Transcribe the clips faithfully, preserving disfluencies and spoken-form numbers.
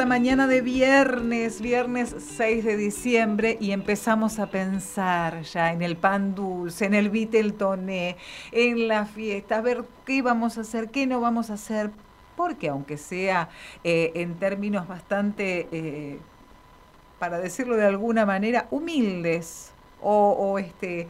mañana de viernes, viernes seis de diciembre, y empezamos a pensar ya en el pan dulce, en el vitel toné, en la fiesta, a ver qué vamos a hacer, qué no vamos a hacer, porque aunque sea eh, en términos bastante, eh, para decirlo de alguna manera, humildes o, o este...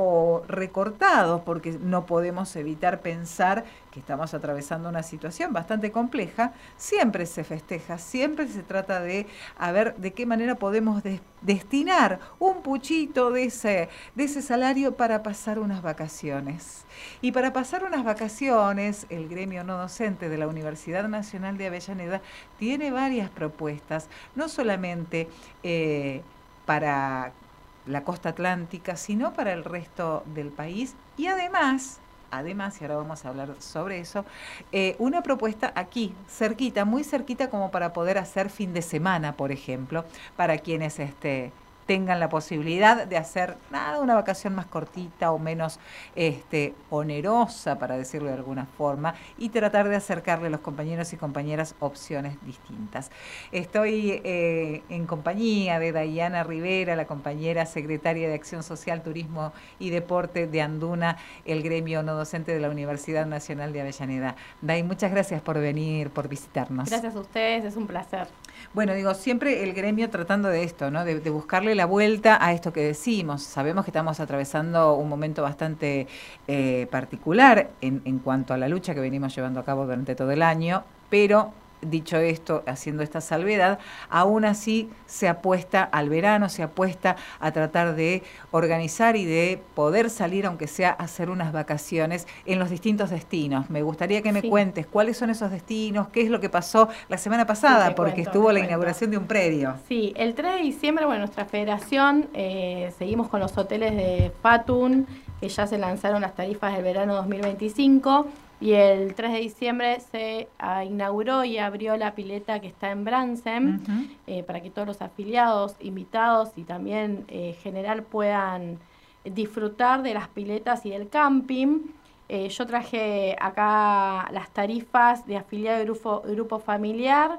o recortados, porque no podemos evitar pensar que estamos atravesando una situación bastante compleja, siempre se festeja, siempre se trata de a ver de qué manera podemos de, destinar un puchito de ese, de ese salario para pasar unas vacaciones. Y para pasar unas vacaciones, el gremio no docente de la Universidad Nacional de Avellaneda tiene varias propuestas, no solamente eh, para la costa atlántica, sino para el resto del país. Y además, además, y ahora vamos a hablar sobre eso, eh, una propuesta aquí, cerquita, muy cerquita, como para poder hacer fin de semana, por ejemplo, para quienes este, tengan la posibilidad de hacer nada, una vacación más cortita o menos este, onerosa, para decirlo de alguna forma, y tratar de acercarle a los compañeros y compañeras opciones distintas. Estoy eh, en compañía de Dayana Rivera, la compañera secretaria de Acción Social, Turismo y Deporte de Anduna, el gremio no docente de la Universidad Nacional de Avellaneda. Day, muchas gracias por venir, por visitarnos. Gracias a ustedes, es un placer. Bueno, digo, siempre el gremio tratando de esto, ¿no? De, de buscarle la vuelta a esto que decimos. Sabemos que estamos atravesando un momento bastante eh, particular en, en cuanto a la lucha que venimos llevando a cabo durante todo el año, pero dicho esto, haciendo esta salvedad, aún así se apuesta al verano, se apuesta a tratar de organizar y de poder salir, aunque sea a hacer unas vacaciones en los distintos destinos. Me gustaría que me sí. cuentes cuáles son esos destinos, qué es lo que pasó la semana pasada, sí, porque cuento, estuvo la cuento. inauguración de un predio. Sí, el tres de diciembre, bueno, nuestra federación, eh, seguimos con los hoteles de Fatun, que ya se lanzaron las tarifas del verano dos mil veinticinco, y el tres de diciembre se uh, inauguró y abrió la pileta que está en Bransen, uh-huh. eh, para que todos los afiliados, invitados y también eh, general puedan disfrutar de las piletas y del camping. Eh, yo traje acá las tarifas de afiliado de grupo, grupo familiar,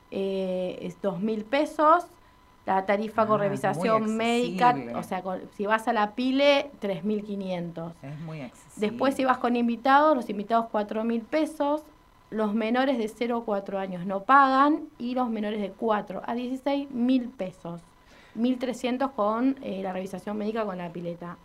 eh, es dos mil pesos. La tarifa ah, con revisación médica, o sea, con, si vas a la Pile, tres mil quinientos. Es muy accesible. Después, si vas con invitados, los invitados cuatro mil pesos. Los menores de cero a cuatro años no pagan. Y los menores de cuatro a dieciséis, mil pesos. mil trescientos con eh, la revisación médica con la pileta.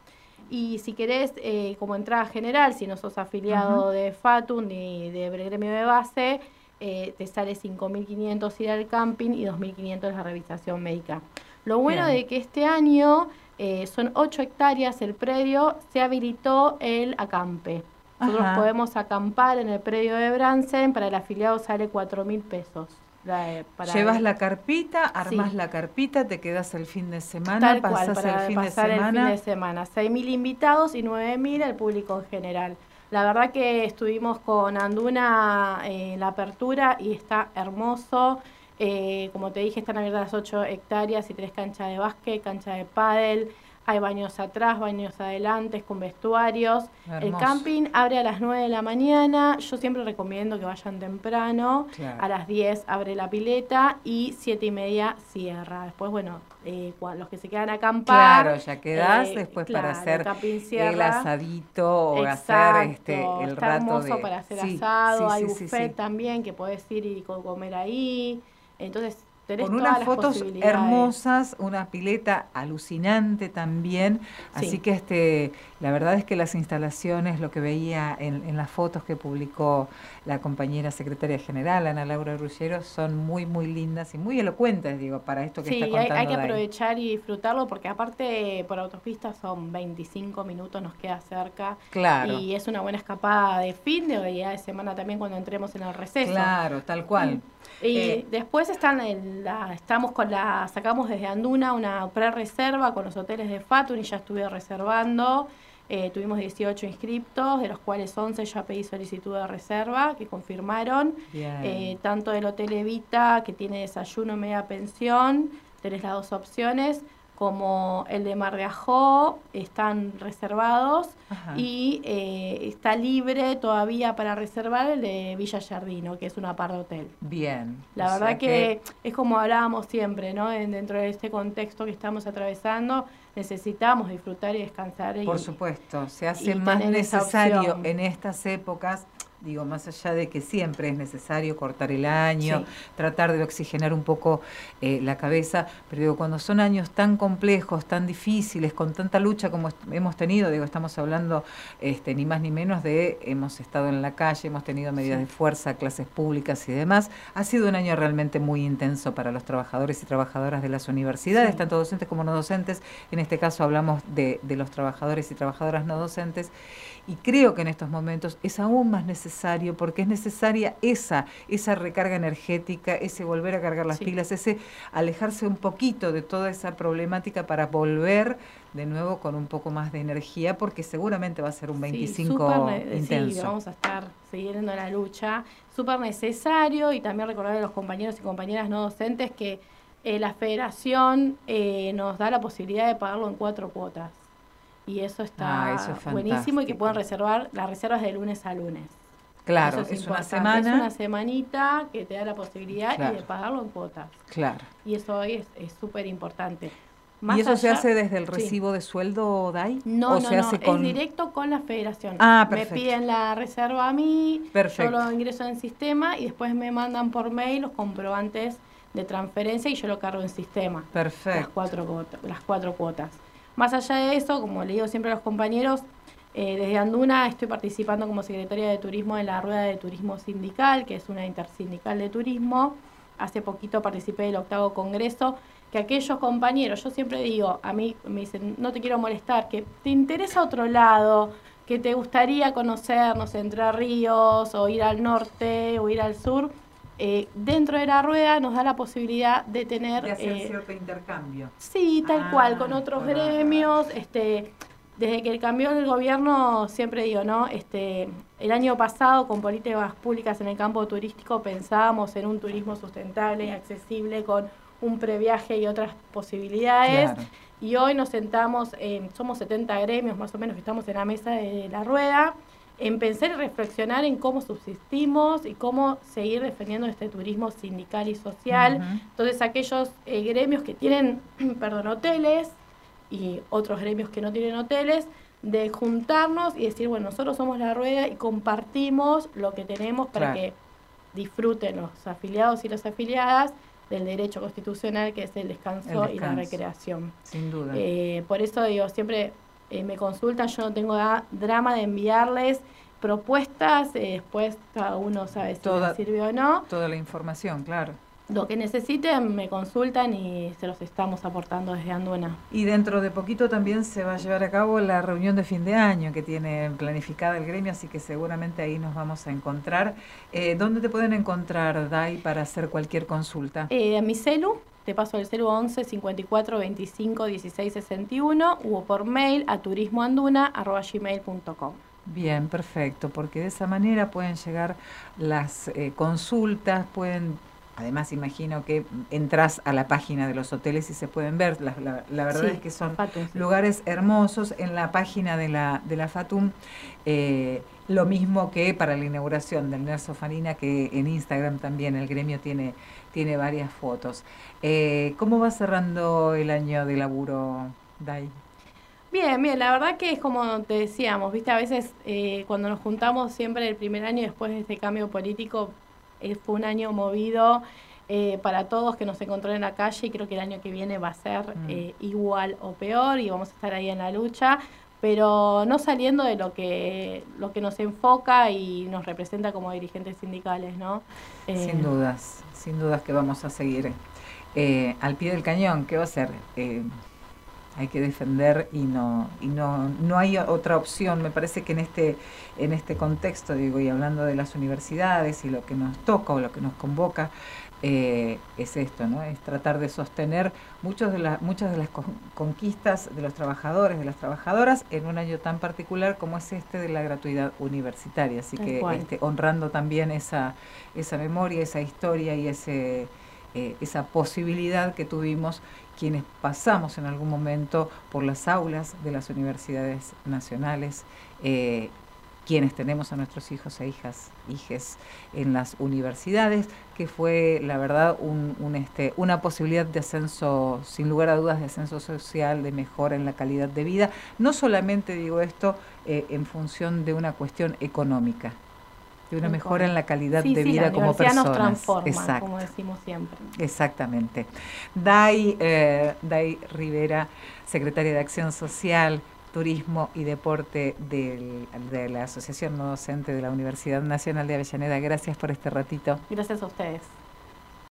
Y si querés, eh, como entrada general, si no sos afiliado uh-huh. de Fatun ni de gremio de base, Eh, te sale cinco mil quinientos ir al camping y dos mil quinientos la revisación médica. Lo bueno Bien. de que este año eh, son ocho hectáreas el predio, se habilitó el acampe. Nosotros Ajá. podemos acampar en el predio de Bransen, para el afiliado sale cuatro mil pesos. La, para Llevas el... la carpita, armás sí. la carpita, te quedas el fin de semana, Tal pasás cual, para el fin pasar de semana. el fin de semana. seis mil invitados y nueve mil el público en general. La verdad que estuvimos con Anduna en eh, la apertura y está hermoso. Eh, como te dije, están abiertas las ocho hectáreas y tres canchas de básquet, cancha de pádel. Hay baños atrás, baños adelante, con vestuarios. Hermoso. El camping abre a las nueve de la mañana. Yo siempre recomiendo que vayan temprano. Claro. A las diez abre la pileta y siete y media cierra. Después, bueno, eh, los que se quedan a acampar. Claro, ya quedás eh, después claro, para hacer el asadito o Exacto. hacer este, el Está rato hermoso de... para hacer sí, asado. sí, Hay sí, buffet sí, sí. también que podés ir y comer ahí. Entonces... Con unas fotos hermosas, una pileta alucinante también, sí. así que este, la verdad es que las instalaciones, lo que veía en, en las fotos que publicó la compañera secretaria general, Ana Laura Ruggiero, son muy, muy lindas y muy elocuentes, digo, para esto que sí, está contando. Sí, hay, hay que Day. aprovechar y disfrutarlo, porque aparte por autopista son veinticinco minutos, nos queda cerca. Claro. Y es una buena escapada de fin de día de semana también cuando entremos en el receso. Claro, tal cual. Y, y eh, después están en la, estamos con la, sacamos desde Anduna una pre-reserva con los hoteles de Fatun y ya estuve reservando. Eh, tuvimos dieciocho inscriptos, de los cuales once ya pedí solicitud de reserva, que confirmaron. Eh, tanto del Hotel Evita, que tiene desayuno, media pensión, tenés las dos opciones, como el de Mar de Ajó, están reservados. Ajá. Y eh, está libre todavía para reservar el de Villa Giardino, que es un apart hotel. Bien. La verdad que, que es como hablábamos siempre, ¿no? En, dentro de este contexto que estamos atravesando, necesitamos disfrutar y descansar. Por y, supuesto, se hace más necesario en estas épocas. Digo, más allá de que siempre es necesario cortar el año, sí. tratar de oxigenar un poco eh, la cabeza, pero digo, cuando son años tan complejos, tan difíciles, con tanta lucha como hemos tenido, digo, estamos hablando este, ni más ni menos de, hemos estado en la calle, hemos tenido medidas sí. de fuerza, clases públicas y demás, ha sido un año realmente muy intenso para los trabajadores y trabajadoras de las universidades, sí. tanto docentes como no docentes, en este caso hablamos de, de los trabajadores y trabajadoras no docentes, y creo que en estos momentos es aún más necesario, porque es necesaria esa, esa recarga energética, ese volver a cargar las sí. pilas, ese alejarse un poquito de toda esa problemática para volver de nuevo con un poco más de energía, porque seguramente va a ser un veinticinco sí, intenso. Sí, vamos a estar siguiendo la lucha, súper necesario, y también recordar a los compañeros y compañeras no docentes que eh, la federación eh, nos da la posibilidad de pagarlo en cuatro cuotas. Y eso está ah, eso es buenísimo, y que puedan reservar las reservas de lunes a lunes. Claro, es, es una semana. Es una semanita que te da la posibilidad claro. y de pagarlo en cuotas. Claro. Y eso hoy es súper importante. ¿Y eso allá, se hace desde el recibo sí. de sueldo, D A I? No, ¿O no, se no, hace con... es directo con la federación. Ah, perfecto. Me piden la reserva a mí, perfecto. yo lo ingreso en el sistema y después me mandan por mail los comprobantes de transferencia y yo lo cargo en sistema. Perfecto. Las cuatro cuotas. Las cuatro cuotas. Más allá de eso, como le digo siempre a los compañeros, eh, desde Anduna estoy participando como secretaria de Turismo en la Rueda de Turismo Sindical, que es una intersindical de turismo. Hace poquito participé del octavo congreso, que aquellos compañeros, yo siempre digo, a mí me dicen, no te quiero molestar, que te interesa otro lado, que te gustaría conocer, no sé, Entre Ríos, o ir al norte, o ir al sur, Eh, dentro de la rueda nos da la posibilidad de tener... De hacer eh, cierto intercambio. Sí, tal ah, cual, con otros bueno. gremios. Este, desde que cambió el gobierno, siempre digo, ¿no? Este, el año pasado, con políticas públicas en el campo turístico, pensábamos en un turismo sustentable y accesible, con un previaje y otras posibilidades. Claro. Y hoy nos sentamos, eh, somos setenta gremios más o menos que estamos en la mesa de la rueda, en pensar y reflexionar en cómo subsistimos y cómo seguir defendiendo este turismo sindical y social. Uh-huh. Entonces, aquellos eh, gremios que tienen, perdón, hoteles y otros gremios que no tienen hoteles, de juntarnos y decir, bueno, nosotros somos la rueda y compartimos lo que tenemos para claro. que disfruten los afiliados y las afiliadas del derecho constitucional, que es el descanso, el descanso. y la recreación. Sin duda. Eh, por eso digo, siempre... Eh, me consultan, yo no tengo da, drama de enviarles propuestas, eh, después cada uno sabe si toda, les sirve o no. Toda la información, claro. Lo que necesiten me consultan y se los estamos aportando desde Anduna. Y dentro de poquito también se va a llevar a cabo la reunión de fin de año que tiene planificada el gremio, así que seguramente ahí nos vamos a encontrar. Eh, ¿Dónde te pueden encontrar, Day, para hacer cualquier consulta? Eh, a mi celu. Te paso el celu once cincuenta y cuatro veinticinco dieciséis sesenta y uno o por mail a turismoanduna arroba gmail punto com. Bien, perfecto, porque de esa manera pueden llegar las eh, consultas, pueden, además imagino que entras a la página de los hoteles y se pueden ver, la, la, la verdad sí, es que son Fatum, sí. lugares hermosos en la página de la, de la Fatum, eh, lo mismo que para la inauguración del Nerso Farina, que en Instagram también el gremio tiene, tiene varias fotos. Eh, ¿Cómo va cerrando el año de laburo, Day? Bien, bien, la verdad que es como te decíamos, viste, a veces eh, cuando nos juntamos siempre el primer año después de este cambio político, eh, fue un año movido eh, para todos que nos encontró en la calle, y creo que el año que viene va a ser mm. eh, igual o peor y vamos a estar ahí en la lucha, pero no saliendo de lo que lo que nos enfoca y nos representa como dirigentes sindicales, ¿no? Eh, sin dudas, sin dudas que vamos a seguir eh, al pie del cañón. ¿Qué va a ser? Eh, hay que defender y no y no no hay otra opción. Me parece que en este en este contexto, digo, y hablando de las universidades y lo que nos toca o lo que nos convoca, eh, es esto, ¿no? Es tratar de sostener muchos de la, muchas de las conquistas de los trabajadores, de las trabajadoras, en un año tan particular como es este de la gratuidad universitaria. Así que este, honrando también esa esa memoria, esa historia y ese eh, esa posibilidad que tuvimos, quienes pasamos en algún momento por las aulas de las universidades nacionales, eh, quienes tenemos a nuestros hijos e hijas, hijes en las universidades, que fue, la verdad, un, un, este, una posibilidad de ascenso, sin lugar a dudas, de ascenso social, de mejora en la calidad de vida. No solamente digo esto eh, en función de una cuestión económica, de una mejora en la calidad sí, de sí, vida la como personas. Nos transforma, exacto, como decimos siempre. Exactamente. Day, eh, Day Rivera, secretaria de Acción Social, Turismo y Deporte del, de la Asociación No Docente de la Universidad Nacional de Avellaneda. Gracias por este ratito. Gracias a ustedes.